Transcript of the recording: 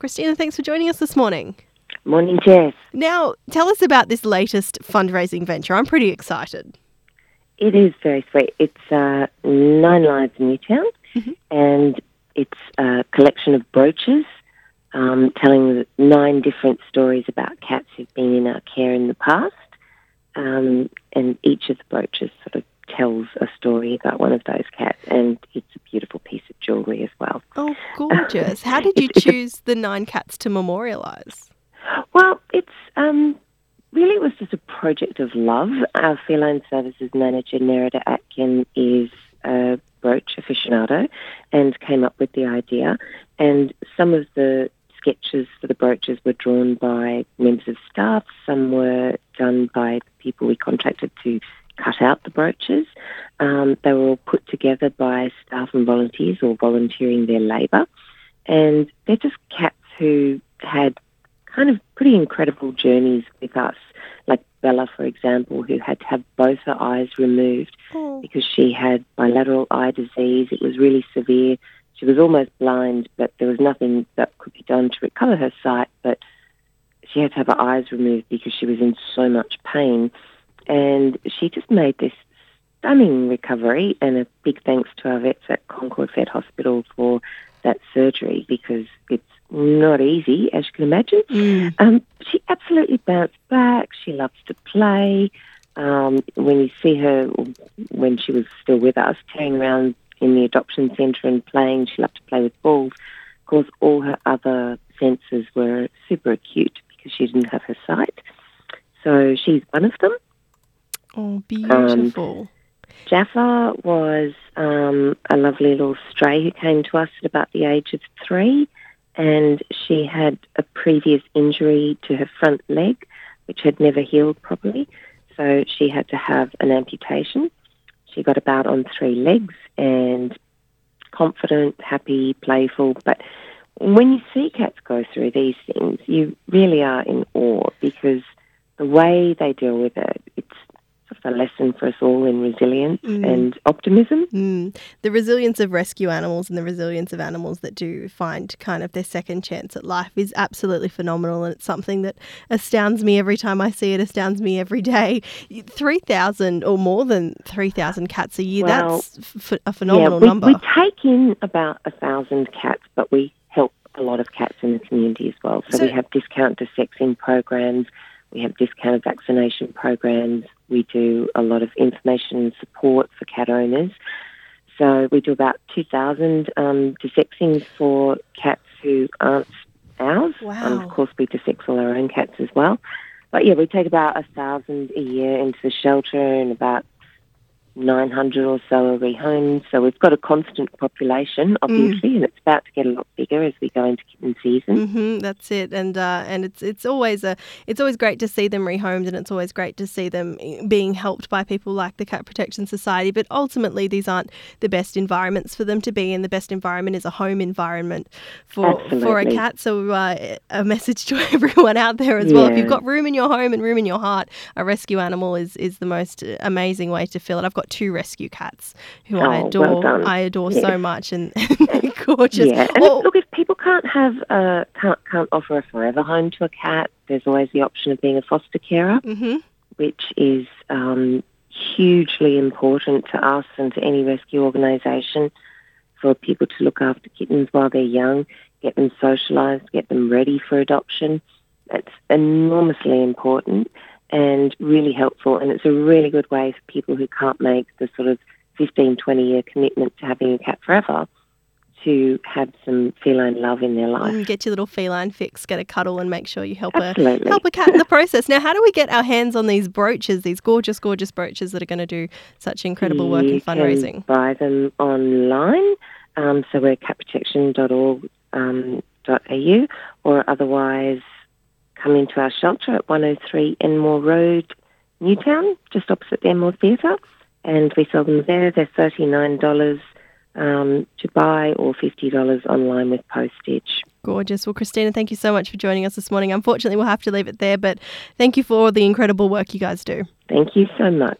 Christina, thanks for joining us this morning. Morning, Jess. Now, tell us about this latest fundraising venture. I'm pretty excited. It is very sweet. It's Nine Lives in Newtown, and it's a collection of brooches telling 9 different stories about cats who've been in our care in the past, and each of the brooches sort of tells a story about one of those cats, and it's a beautiful piece of jewellery as well. Oh, gorgeous. How did you choose the 9 cats to memorialise? Well, it's really it was just a project of love. Our feline services manager, Nerida Atkin, is a brooch aficionado and came up with the idea. And some of the sketches for the brooches were drawn by members of staff. Some were done by people we contracted to cut out the brooches. They were all put together by staff and volunteers or volunteering their labour. And they're just cats who had kind of pretty incredible journeys with us, like Bella, for example, who had to have both her eyes removed because she had bilateral eye disease. It was really severe. She was almost blind, but there was nothing that could be done to recover her sight, but she had to have her eyes removed because she was in so much pain. And she just made this stunning recovery, and a big thanks to our vets at Concord Vet Hospital for that surgery, because it's not easy, as you can imagine. She absolutely bounced back. She loves to play. When you see her, when she was still with us, tearing around in the adoption centre and playing, she loved to play with balls. Of course, all her other senses were super acute because she didn't have her sight. So she's one of them. Oh, beautiful. Jaffa was a lovely little stray who came to us at about the age of 3, and she had a previous injury to her front leg, which had never healed properly, so she had to have an amputation. She got about on 3 legs and confident, happy, playful, but when you see cats go through these things, you really are in awe because the way they deal with it, it's a lesson for us all in resilience and optimism. The resilience of rescue animals and the resilience of animals that do find kind of their second chance at life is absolutely phenomenal, and it's something that astounds me every time I see it, astounds me every day. 3,000 or more than 3,000 cats a year, that's a phenomenal number. We take in about 1,000 cats, but we help a lot of cats in the community as well. So we have discount desexing programs, we have discounted vaccination programs. We do a lot of information and support for cat owners. So we do about 2,000 desexings for cats who aren't ours. Wow. Of course, we desex all our own cats as well. But yeah, we take about 1,000 a year into the shelter, and about 900 or so are rehomed. So we've got a constant population, obviously, and it's about to get a lot bigger as we go into kitten season. That's it, and it's always great to see them rehomed, and it's always great to see them being helped by people like the Cat Protection Society. But ultimately, these aren't the best environments for them to be in. The best environment is a home environment for a cat. So a message to everyone out there as well: if you've got room in your home and room in your heart, a rescue animal is the most amazing way to fill it. I've got 2 rescue cats who I adore. Well done. I adore so much, and they're gorgeous. Yeah, and look, if people can't offer a forever home to a cat, there's always the option of being a foster carer, which is hugely important to us and to any rescue organisation, for people to look after kittens while they're young, get them socialised, get them ready for adoption. That's enormously important and really helpful, and it's a really good way for people who can't make the sort of 15, 20-year commitment to having a cat forever to have some feline love in their life. Get your little feline fix, get a cuddle, and make sure you help a cat in the process. Now, how do we get our hands on these brooches, these gorgeous, gorgeous brooches that are going to do such incredible work in fundraising? You can buy them online. So we're catprotection.org.au, or otherwise come into our shelter at 103 Enmore Road, Newtown, just opposite the Enmore Theatre, and we sell them there. They're $39 to buy, or $50 online with postage. Gorgeous. Well, Christina, thank you so much for joining us this morning. Unfortunately, we'll have to leave it there, but thank you for all the incredible work you guys do. Thank you so much.